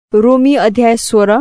रोमी अध्याय 16।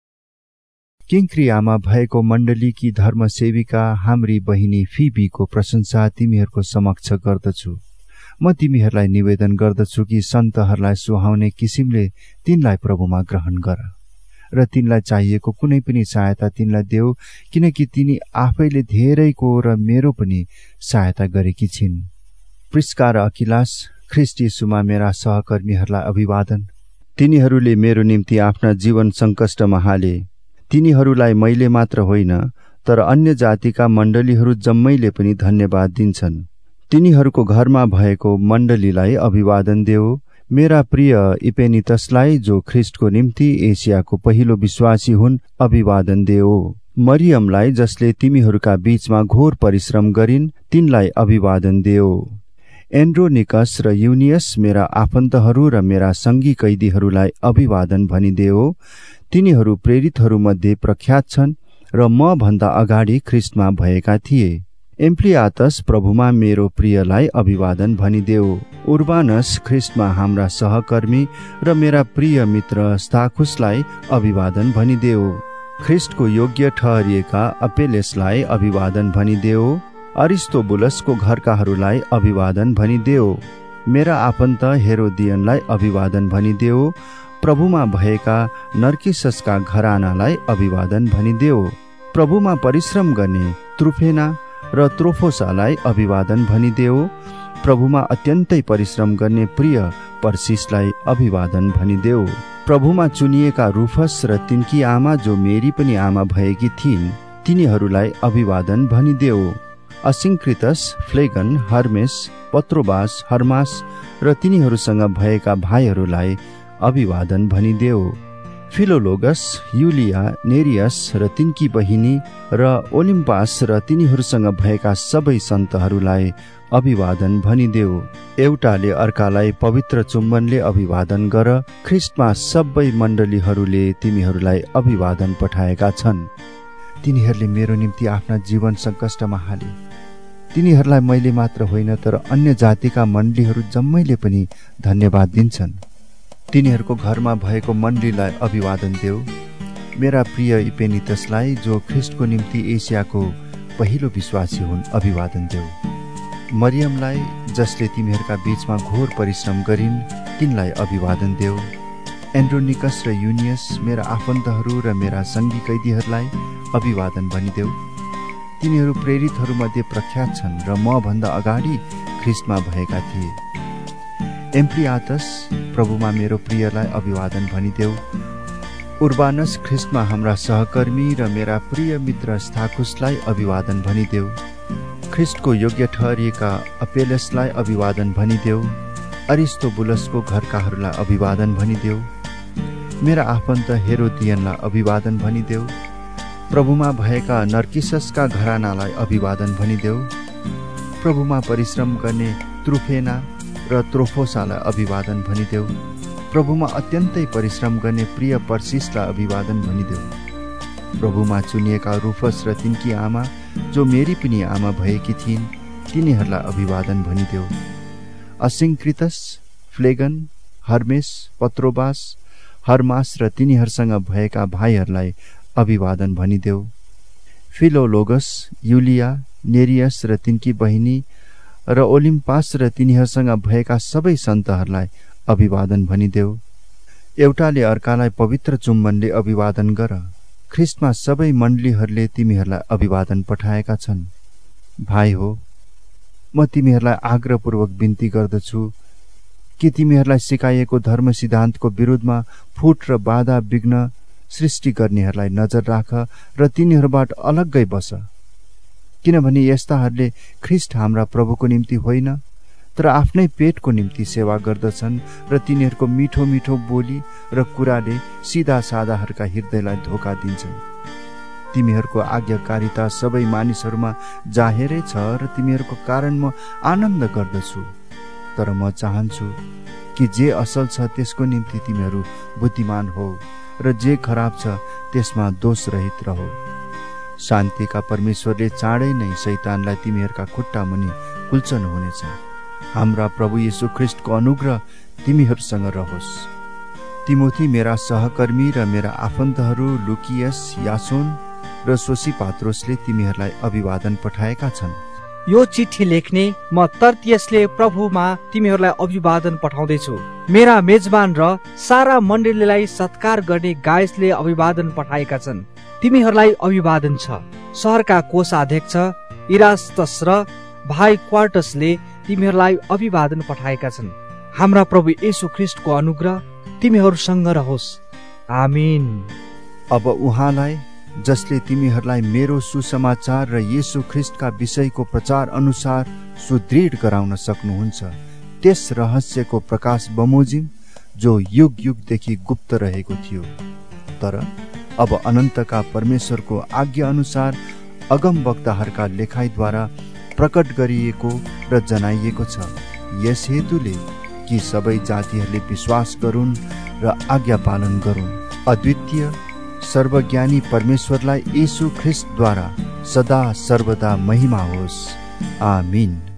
किंक्रियामा भएको मण्डलीकी धर्मसेविका हाम्री बहिनी फिबीको प्रशंसा तिमीहरूको समक्ष गर्दछु। म तिमीहरूलाई निवेदन गर्दछु कि सन्तहरूलाई सुहाउने किसिमले तिनलाई प्रभुमा ग्रहण गर र तिनलाई चाहिएको कुनै पनि सहायता तिनलाई देऊ, किनकि तिनी आफैले धेरैको र मेरो पनि सहायता गरेकी छिन्। प्रिस्का र अकिलास ख्रीष्ट येशूमा मेरा सहकर्मीहरूलाई अभिवादन। तिनीहरूले मेरो निम्ति आफ्ना जीवन सङ्कष्टमा हाले। तिनीहरूलाई मैले मात्र होइन तर अन्य जातिका मण्डलीहरू जम्मैले पनि धन्यवाद दिन्छन्। तिनीहरूको घरमा भएको मण्डलीलाई अभिवादन देऊ। मेरा प्रिय इपेनितसलाई जो ख्रीष्टको निम्ति एसियाको पहिलो विश्वासी हुन् अभिवादन देऊ। मरियमलाई जसले तिमीहरूका बीचमा घोर परिश्रम गरिन् तिनलाई अभिवादन देऊ। एन्ड्रोनिकस र युनियस मेरा आफन्तहरू र मेरा सङ्गी कैदीहरूलाई अभिवादन भनिदेऊ। तिनीहरू प्रेरितहरूमध्ये प्रख्यात छन् र म भन्दा अगाडि ख्रीष्टमा भएका थिए। एम्प्लियातस प्रभुमा मेरो प्रियलाई अभिवादन भनिदेऊ। उर्बानस ख्रीष्टमा हाम्रा सहकर्मी र मेरा प्रिय मित्र स्ताखुसलाई अभिवादन भनिदेऊ। ख्रीष्टको योग्य ठहरिएका अपेलेसलाई अभिवादन भनिदेऊ। अरिस्तोबुलसको घरकाहरूलाई अभिवादन भनिदेऊ। मेरा आफन्त हेरोदियनलाई अभिवादन भनिदेऊ। प्रभुमा भएका नर्किससका घरानालाई अभिवादन भनिदेऊ। प्रभुमा परिश्रम गर्ने त्रुफेना र त्रोफोसालाई अभिवादन भनिदेऊ। प्रभुमा अत्यन्तै परिश्रम गर्ने प्रिय पर्सिसलाई अभिवादन भनिदेऊ। प्रभुमा चुनिएका रुफस र तिनकी आमा जो मेरी पनि आमा भएकी थिइन् तिनीहरूलाई अभिवादन भनिदेऊ। Asyncritus, Phlegon, Hermes, Patrobas, Hermas र तिनीहरूसँग भएका भाइहरूलाई अभिवादन भनिदेऊ। फिलोलोगस, युलिया, नेरियस र तिनकी बहिनी र ओलिम्पास र तिनीहरूसँग भएका सबै सन्तहरूलाई अभिवादन भनिदेऊ। एउटाले अर्कालाई पवित्र चुम्बनले अभिवादन गर। ख्रीष्टमा सबै मण्डलीहरूले तिमीहरूलाई अभिवादन पठाएका छन्। तिनीहरूले मेरो निम्ति आफ्ना जीवन सङ्कष्टमा हाले। तिनीहरूलाई मैले मात्र होइन तर अन्य जातिका मण्डलीहरू जम्मैले पनि धन्यवाद दिन्छन्। तिनीहरूको घरमा भएको मण्डलीलाई अभिवादन देऊ। मेरा प्रिय इपेनितसलाई जो ख्रीष्टको निम्ति एसियाको पहिलो विश्वासी हुन् अभिवादन देऊ। मरियमलाई जसले तिमीहरूका बीचमा घोर परिश्रम गरिन् तिनलाई अभिवादन देऊ। एन्ड्रोनिकस र युनियस मेरा आफन्तहरू र मेरा सङ्गी कैदीहरूलाई अभिवादन भनिदेऊ। तिनीहरू प्रेरितहरूमध्ये प्रख्यात छन् र म भन्दा अगाडि ख्रीष्टमा भएका थिए। एम्प्लियातस प्रभुमा मेरो प्रियलाई अभिवादन भनिदेऊ। उर्बानस ख्रीष्टमा हाम्रा सहकर्मी र मेरा प्रिय मित्र स्ताखुसलाई अभिवादन भनिदेऊ। ख्रीष्टको योग्य ठहरिएका अपेलेसलाई अभिवादन भनिदेऊ। अरिस्तोबुलसको घरकाहरूलाई अभिवादन भनिदेऊ। मेरा आफन्त हेरोदियनलाई अभिवादन भनिदेऊ। प्रभुमा भएका नर्किससका घरानालाई अभिवादन भनिदेऊ। प्रभुमा परिश्रम गर्ने त्रुफेना र त्रोफोसालाई अभिवादन भनिदेऊ। प्रभुमा अत्यन्तै परिश्रम गर्ने प्रिय पर्सिसलाई अभिवादन भनिदेऊ। प्रभुमा चुनिएका रुफस र तिनकी आमा जो मेरी पनि आमा भएकी थिइन् तिनीहरूलाई अभिवादन भनिदेऊ। Asyncritus, Phlegon, Hermes, Patrobas, Hermas र तिनीहरूसँग भएका भाइहरूलाई अभिवादन भनिदेऊ। फिलोलोगस, युलिया, नेरियस र तिनकी बहिनी र ओलिम्पास र तिनीहरूसँग भएका सबै सन्तहरूलाई अभिवादन भनिदेऊ। एउटाले अर्कालाई पवित्र चुम्बनले अभिवादन गर। ख्रीष्टमा सबै मण्डलीहरूले तिमीहरूलाई अभिवादन पठाएका छन्। भाइ हो, म तिमीहरूलाई आग्रहपूर्वक बिन्ती गर्दछु कि तिमीहरूलाई सिकाइएको धर्म सिद्धान्तको विरुद्धमा फुट र बाधा विघ्न सृष्टि गर्नेहरूलाई नजर राख र तिनीहरूबाट अलग्गै बस, किनभने यस्ताहरूले ख्रीष्ट हाम्रा प्रभुको निम्ति होइन तर आफ्नै पेटको निम्ति सेवा गर्दछन् र तिनीहरूको मिठो मिठो बोली र कुराले सिधा साधाहरूका हृदयलाई धोका दिन्छन्। तिमीहरूको आज्ञाकारिता सबै मानिसहरूमा जाहेरै छ र तिमीहरूको कारण म आनन्द गर्दछु। तर म चाहन्छु कि जे असल छ त्यसको निम्ति तिमीहरू बुद्धिमान हो र जे खराब छ त्यसमा दोष रहित रहो। शान्तिका परमेश्वरले चाँडै नै शैतानलाई तिमीहरूका खुट्टा मुनि कुल्चनु हुनेछ। हाम्रा प्रभु येशू ख्रीष्टको अनुग्रह तिमीहरूसँग रहोस्। तिमोथी मेरा सहकर्मी र मेरा आफन्तहरू लुकियस, यासोन र सोसिपात्रोसले तिमीहरूलाई अभिवादन पठाएका छन्। यो चिठी लेख्ने म तर्तियसले प्रभुमा तिमीहरूलाई अभिवादन पठाउँदैछु। मेरा मेजबान र सारा मण्डलीलाई सत्कार गर्ने गायसले अभिवादन पठाएका छन्। तिमीहरूलाई अभिवादन छ। शहरका कोषाध्यक्ष इरास्तस र भाइ क्वार्टसले तिमीहरूलाई अभिवादन पठाएका छन्। हाम्रा प्रभु येशू ख्रीष्टको अनुग्रह तिमीहरूसँग रहोस्। आमीन। अब उहाँलाई जसले तिमीहरूलाई मेरो सुसमाचार र येशू ख्रीष्टका विषयको प्रचार अनुसार सुदृढ गराउन सक्नुहुन्छ, त्यस रहस्यको प्रकाश बमोजिम जो युग युगदेखि गुप्त रहेको थियो, तर अब अनन्तका परमेश्वरको आज्ञा अनुसार अगमवक्ताहरूका लेखाइद्वारा प्रकट गरिएको र जनाइएको छ। यस हेतुले कि सबै जातिहरूले विश्वास गरून् र आज्ञा पालन गरून्। अद्वितीय सर्वज्ञानी परमेश्वरलाई येशू ख्रीष्टद्वारा सदा सर्वदा महिमा होस्। आमीन।